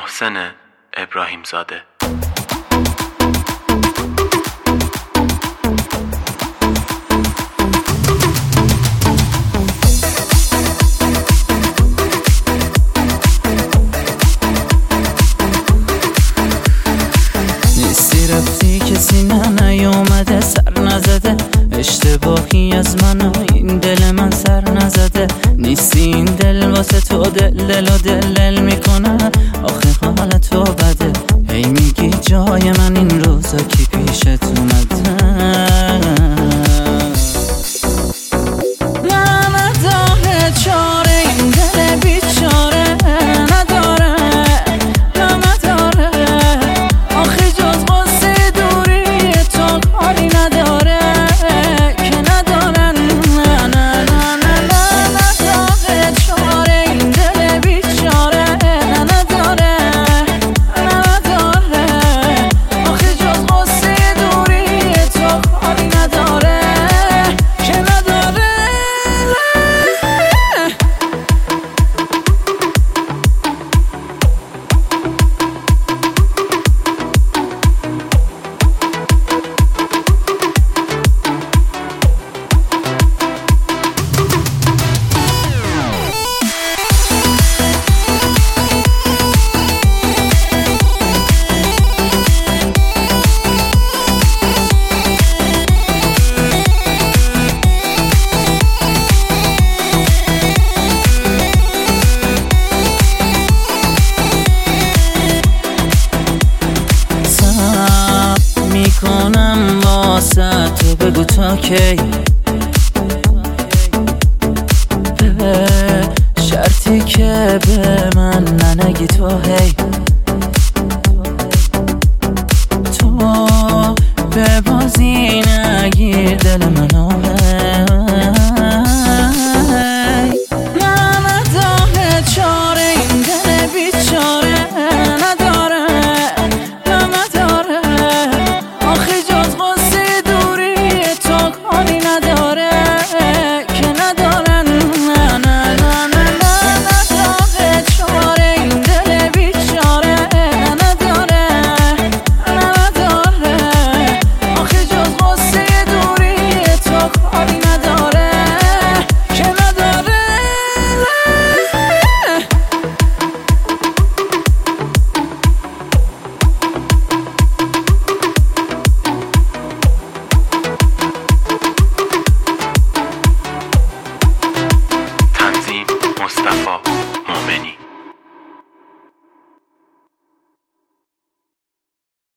محسن ابراهیم زاده. نیستی رفتی کسی نیومده سر نزده، اشتباهی از من و این دل من سر نزده. نیستی این دل واسه تو دل و دل میکنه، آخه حال تو بده. هی میگی جای من این روزا کی پیشت اومده. نداره چاره این دل بیچاره، نداره نداره، آخه جز قصه دوری تو کاری نداره که نداره. نه نه نه نه نه نداره چاره این دل بیچاره، نداره نداره، آخه جز قصه دوری تو کاری نداره که نداره. میکنم واسه تو بگو تا کی، به شرطی که به من ننگی تو هی.